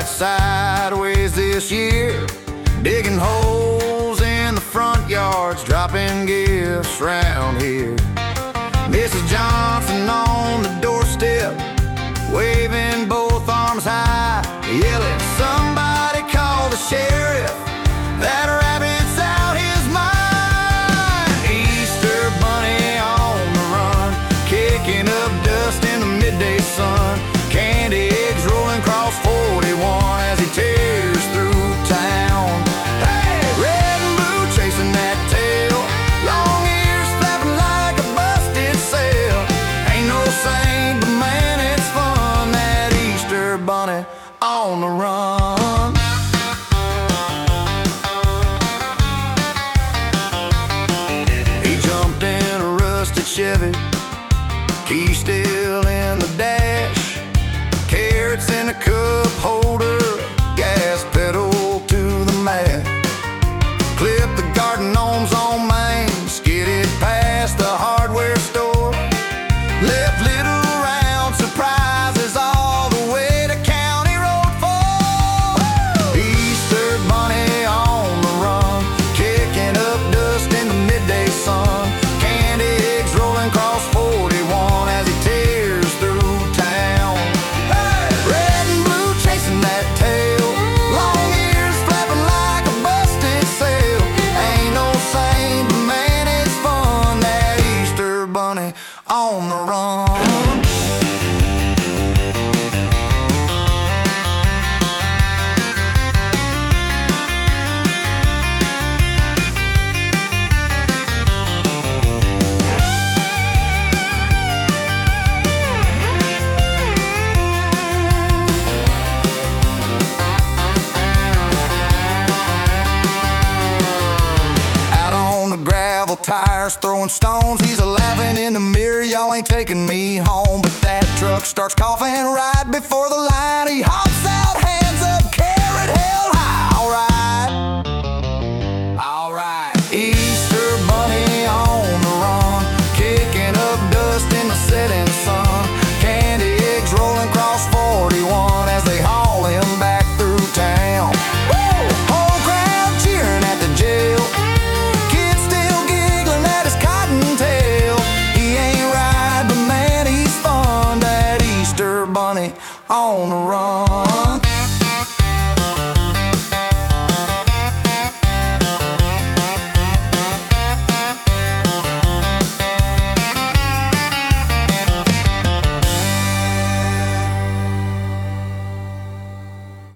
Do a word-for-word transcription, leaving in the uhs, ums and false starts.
sideways this year, digging holes in the front yards, dropping gifts round here. Missus Johnson on the doorstep, waving both arms high, yelling, "Somebody call the sheriff, that rabbit's out his mind." Easter bunny on the run, kicking up dust in the midday sun, candy eggs rolling across forty-one as he tears through town. Hey, red and blue chasing that tail, long ears flapping like a busted sail. Ain't no saint, but man, it's fun, that Easter bunny on the run. He jumped in a rusted Chevy, key still in the dash, carrots in a cup holder, gas pedal to the mat. Clipped the garden gnomes on Main, skidded past the hardware store, left little round surprises all the way to County Road four. Easter bunny on the run, kicking up dust in the midday sun, candy eggs rolling across forty-one as he tears through town. Hey, red and blue chasing that tail, long ears flapping like a busted sail. Ain't no saint, but man, it's fun, that Easter bunny on the run. Tires throwing stones, he's a laughing in the mirror, y'all ain't taking me home. But that truck starts coughing right before the line, he hops out hand